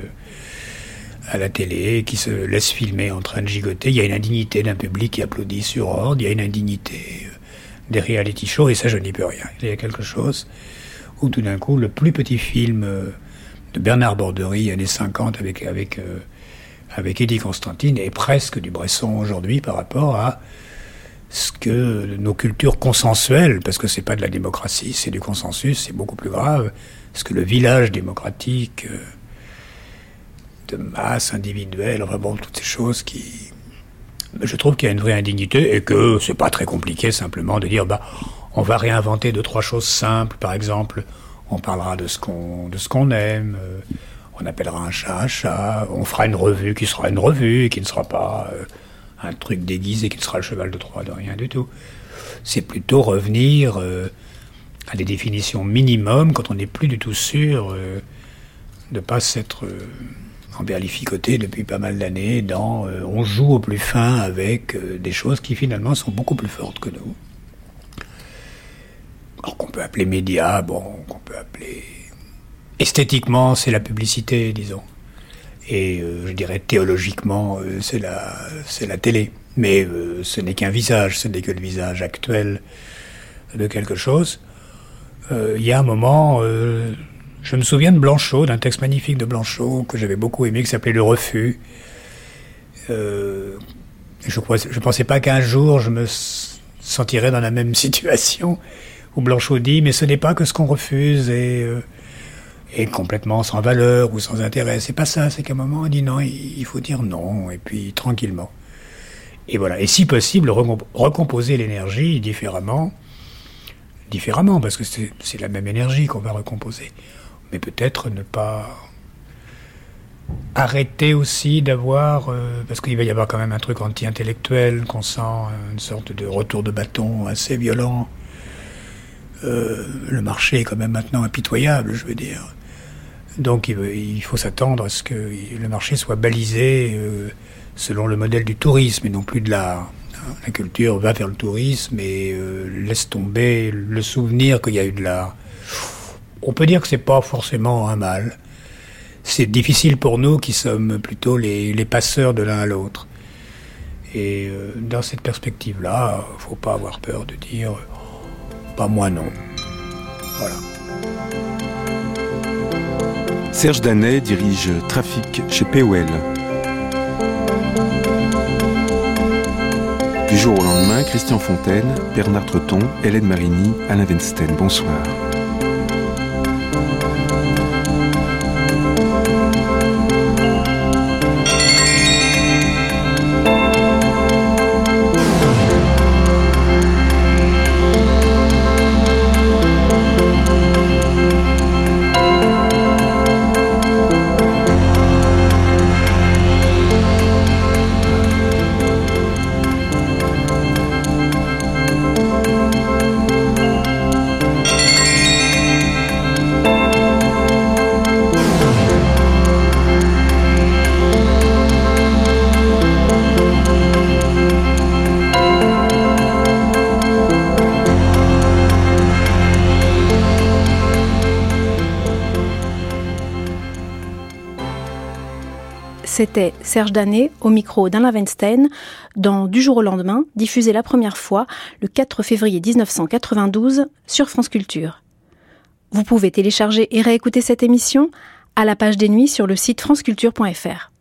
à la télé, qui se laisse filmer en train de gigoter. Il y a une indignité d'un public qui applaudit sur ordre, il y a une indignité des reality shows, et ça je n'y peux rien. Il y a quelque chose où tout d'un coup, le plus petit film de Bernard Borderie, années 50, avec Eddie Constantine, est presque du Bresson aujourd'hui par rapport à ce que nos cultures consensuelles, parce que c'est pas de la démocratie, c'est du consensus, c'est beaucoup plus grave, ce que le village démocratique... de masse individuelle, enfin bon, toutes ces choses qui... Je trouve qu'il y a une vraie indignité et que c'est pas très compliqué simplement de dire on va réinventer 2-3 choses simples, par exemple, on parlera de ce qu'on aime, on appellera un chat, on fera une revue qui sera une revue et qui ne sera pas un truc déguisé qui ne sera le cheval de Troie de rien du tout. C'est plutôt revenir à des définitions minimum quand on n'est plus du tout sûr de pas s'être... emberlificoté depuis pas mal d'années on joue au plus fin avec des choses qui finalement sont beaucoup plus fortes que nous. Alors qu'on peut appeler médias, qu'on peut appeler... Esthétiquement, c'est la publicité, disons. Et je dirais théologiquement, c'est la télé. Mais ce n'est qu'un visage, ce n'est que le visage actuel de quelque chose. Il y a un moment... je me souviens de Blanchot, d'un texte magnifique de Blanchot que j'avais beaucoup aimé, qui s'appelait Le Refus. Je pensais pas qu'un jour je me sentirais dans la même situation où Blanchot dit « mais ce n'est pas que ce qu'on refuse ». Et est complètement sans valeur ou sans intérêt. C'est pas ça, c'est qu'à un moment, on dit non, il faut dire non, et puis tranquillement. Et voilà. Et si possible, recomposer l'énergie différemment, parce que c'est la même énergie qu'on va recomposer. Mais peut-être ne pas arrêter aussi d'avoir... parce qu'il va y avoir quand même un truc anti-intellectuel, qu'on sent une sorte de retour de bâton assez violent. Le marché est quand même maintenant impitoyable, je veux dire. Donc il faut s'attendre à ce que le marché soit balisé selon le modèle du tourisme et non plus de l'art. La culture va vers le tourisme et laisse tomber le souvenir qu'il y a eu de l'art. On peut dire que c'est pas forcément un mal. C'est difficile pour nous qui sommes plutôt les passeurs de l'un à l'autre. Et dans cette perspective-là, faut pas avoir peur de dire « pas moi non ». Voilà. Serge Danet dirige Trafic chez POL. Du jour au lendemain, Christian Fontaine, Bernard Treton, Hélène Marini, Alain Weinstein. Bonsoir. C'était Serge Danet au micro d'Alain Weinstein dans Du jour au lendemain, diffusé la première fois le 4 février 1992 sur France Culture. Vous pouvez télécharger et réécouter cette émission à la page des nuits sur le site franceculture.fr.